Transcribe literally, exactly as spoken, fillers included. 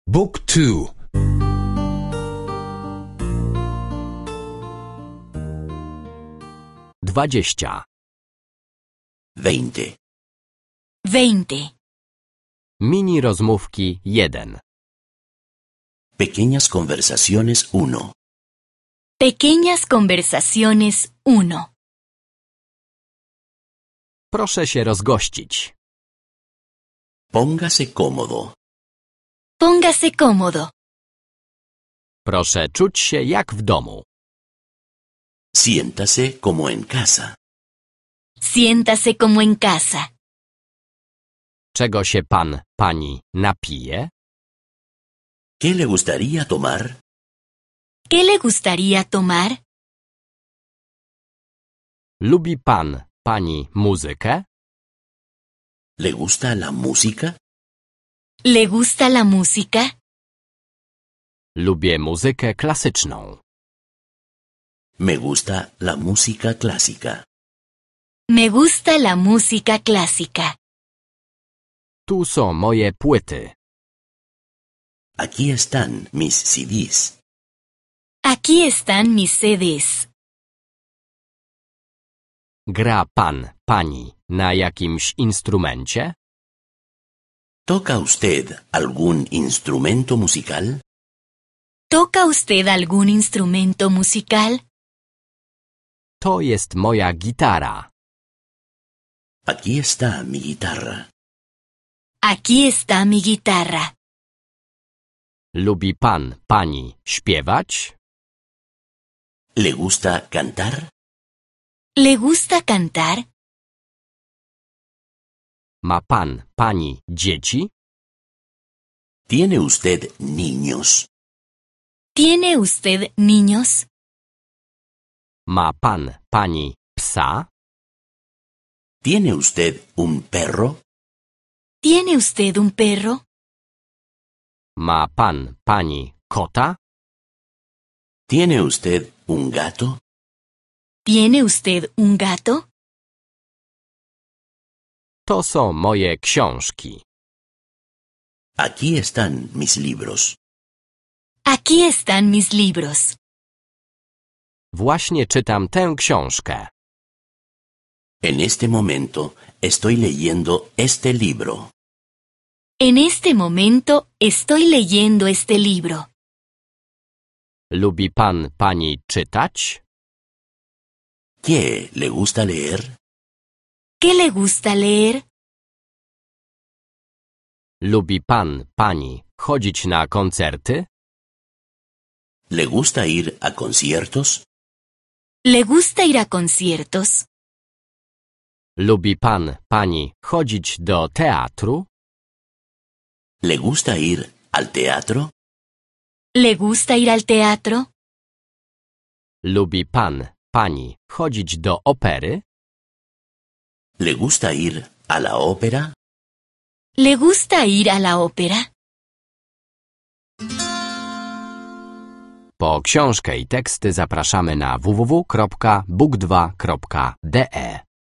Book two. Dwadzieścia. Veinte. Veinte. Mini rozmówki jeden. Pequeñas conversaciones uno. Pequeñas conversaciones uno. Proszę się rozgościć. Póngase cómodo. Póngase cómodo. Proszę czuć się jak w domu. Siéntase como en casa. Siéntase como en casa. Czego się pan, pani napije? ¿Qué le gustaría tomar? ¿Qué le gustaría tomar? Lubi pan, pani muzykę? ¿Le gusta la música? ¿Le gusta la música? Lubię muzykę klasyczną. Me gusta la música clásica. Me gusta la música clásica. Tu są moje płyty. Aquí están mis C Ds. Aquí están mis C Ds. Gra pan, pani na jakimś instrumencie? ¿Toca usted algún instrumento musical? ¿Toca usted algún instrumento musical? To jest moja gitara. Aquí está mi guitarra. Aquí está mi guitarra. Lubi pan, pani śpiewać? ¿Le gusta cantar? ¿Le gusta cantar? Ma pan, pani dzieci? ¿Tiene usted niños? ¿Tiene usted niños? Ma pan, pani psa? ¿Tiene usted un perro? ¿Tiene usted un perro? Ma pan, pani kota? ¿Tiene usted un gato? ¿Tiene usted un gato? To są moje książki. Aquí están mis libros. Aquí están mis libros. Właśnie czytam tę książkę. En este momento estoy leyendo este libro. En este momento estoy leyendo este libro. Lubi pan, pani czytać? ¿Qué le gusta leer? ¿Qué le gusta leer? Lubi pan, pani chodzić na koncerty? ¿Le gusta ir a conciertos? ¿Le gusta ir a conciertos? Lubi pan, pani chodzić do teatru? ¿Le gusta ir al teatro? ¿Le gusta ir al teatro? Lubi pan, pani chodzić do opery? ¿Le gusta ir a la ópera? ¿Le gusta ir a la ópera? Po książkę i teksty zapraszamy na w w w kropka book dwa kropka d e.